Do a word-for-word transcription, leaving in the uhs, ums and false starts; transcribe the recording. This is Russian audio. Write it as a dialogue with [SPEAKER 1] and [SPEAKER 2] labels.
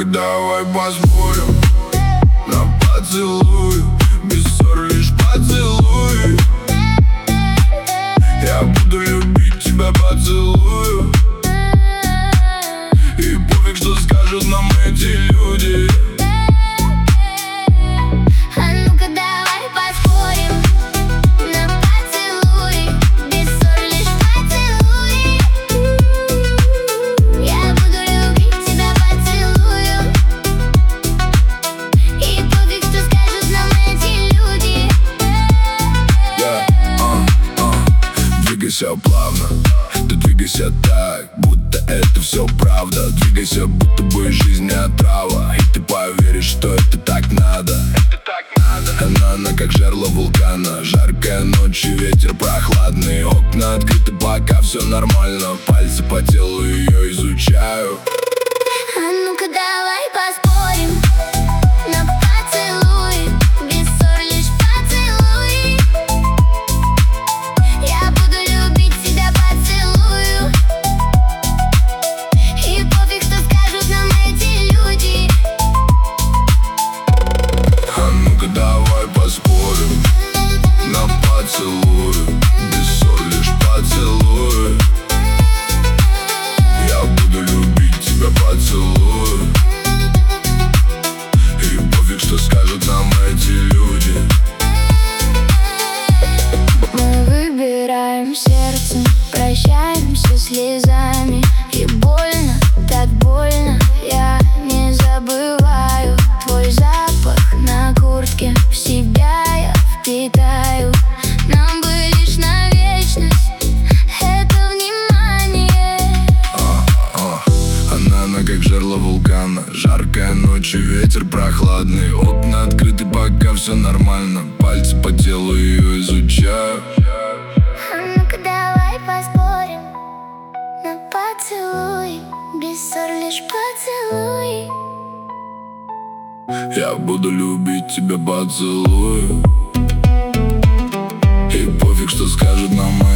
[SPEAKER 1] давай поспорим на поцелуй, без ссор, лишь поцелуй. Я буду любить тебя, поцелую. И пофиг, что скажут нам эти люди.
[SPEAKER 2] А ну-ка давай поспорим на поцелуй, без ссор, лишь поцелуй. Я буду любить тебя, поцелую. И пофиг, что скажут нам эти люди.
[SPEAKER 1] Yeah, uh, uh. Двигайся плавно, ты двигайся так, будто это все правда. Двигайся, будто бы жизнь не отрава, и ты поверишь, что это так надо. Это так надо. Она, она как жерло вулкана, жаркая ночь и ветер прохладный. Окна открыты, пока все нормально, пальцы по телу ее изучаю.
[SPEAKER 2] А ну-ка давай поспорим на поцелуй, без ссор, лишь поцелуй. Я буду любить тебя, поцелую. И пофиг, что скажут нам эти люди.
[SPEAKER 1] А ну-ка давай поспорим на поцелуй, без ссор, лишь поцелуй. Я буду любить тебя, поцелую. И пофиг, что скажут нам эти люди.
[SPEAKER 2] Мы выбираем сердцем, прощаемся слезами. И больно, так больно, я не забываю твой запах на куртке, в себя я впитаю. Нам бы лишь на вечность это внимание.
[SPEAKER 1] а, а. Она, она как жерло вулкана, жаркая ночь и ветер прохладный. Окна открыты, пока все нормально, пальцы по телу ее изучаю.
[SPEAKER 2] А ну-ка давай поспорим на поцелуй, без ссор, лишь поцелуй.
[SPEAKER 1] Я буду любить тебя, поцелую. И пофиг, что скажут нам